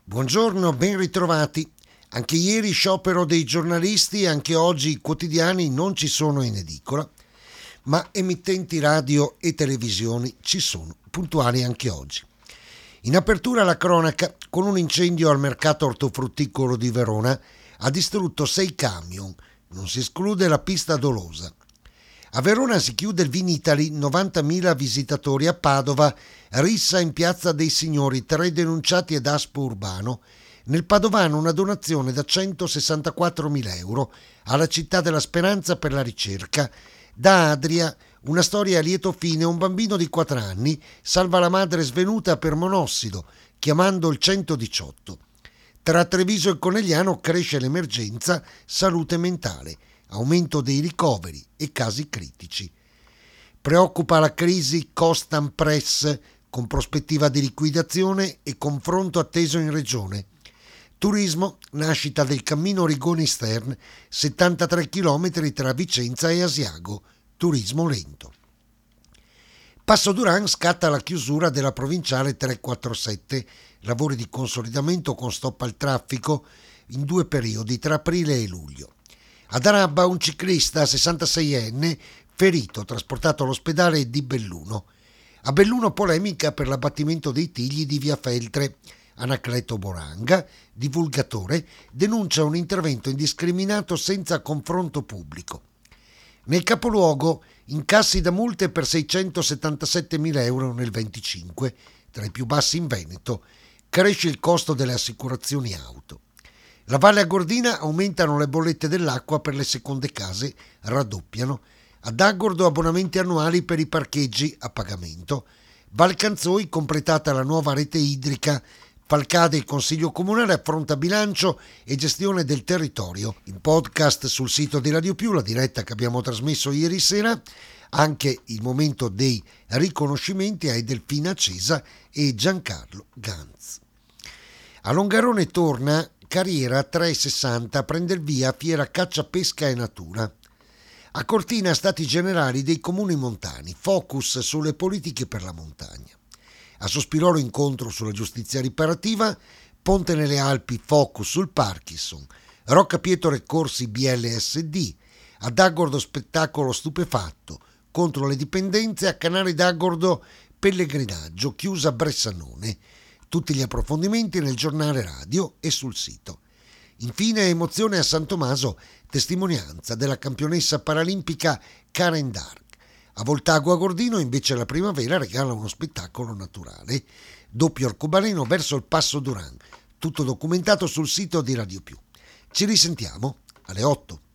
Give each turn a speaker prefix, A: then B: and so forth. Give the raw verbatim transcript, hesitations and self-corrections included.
A: Buongiorno, ben ritrovati. Anche ieri sciopero dei giornalisti e anche oggi i quotidiani non ci sono in edicola, ma emittenti radio e televisioni ci sono, puntuali anche oggi. In apertura la cronaca, con un incendio al mercato ortofrutticolo di Verona, ha distrutto sei camion, non si esclude la pista dolosa. A Verona si chiude il Vinitaly, novantamila visitatori. A Padova, rissa in Piazza dei Signori, tre denunciati ed Aspo Urbano. Nel Padovano una donazione da centosessantaquattromila euro alla Città della Speranza per la ricerca. Da Adria una storia a lieto fine, un bambino di quattro anni salva la madre svenuta per monossido chiamando il centodiciotto. Tra Treviso e Conegliano cresce l'emergenza salute mentale, aumento dei ricoveri e casi critici. Preoccupa la crisi Costan Press con prospettiva di liquidazione e confronto atteso in regione. Turismo, nascita del cammino Rigoni Stern, settantatré chilometri tra Vicenza e Asiago, turismo lento. Passo Duran scatta la chiusura della provinciale trecentoquarantasette, lavori di consolidamento con stop al traffico in due periodi tra aprile e luglio. Ad Arabba un ciclista sessantaseienne ferito, trasportato all'ospedale di Belluno. A Belluno polemica per l'abbattimento dei tigli di via Feltre. Anacleto Boranga, divulgatore, denuncia un intervento indiscriminato senza confronto pubblico. Nel capoluogo incassi da multe per seicentosettantasettemila euro nel venticinque, tra i più bassi in Veneto. Cresce il costo delle assicurazioni auto. La Valle Agordina aumentano le bollette dell'acqua per le seconde case, raddoppiano. Ad Agordo abbonamenti annuali per i parcheggi a pagamento. Valcanzoi completata la nuova rete idrica. Falcade il Consiglio Comunale affronta bilancio e gestione del territorio. In podcast sul sito di Radio Più, la diretta che abbiamo trasmesso ieri sera, anche il momento dei riconoscimenti a Edelfina Cesa e Giancarlo Ganz. A Longarone torna Carriera trecentosessanta, prende il via Fiera Caccia, Pesca e Natura. A Cortina Stati Generali dei Comuni Montani, focus sulle politiche per la montagna. A Sospirolo incontro sulla giustizia riparativa, Ponte nelle Alpi focus sul Parkinson, Rocca Pietro corsi B L S D, ad Agordo spettacolo stupefatto contro le dipendenze, a Canale d'Agordo pellegrinaggio, chiusa Bressanone. Tutti gli approfondimenti nel giornale radio e sul sito. Infine emozione a San Tommaso, testimonianza della campionessa paralimpica Karen Dark. A Voltago Agordino invece la primavera regala uno spettacolo naturale. Doppio arcobaleno verso il Passo Duran, tutto documentato sul sito di Radio Più. Ci risentiamo alle otto.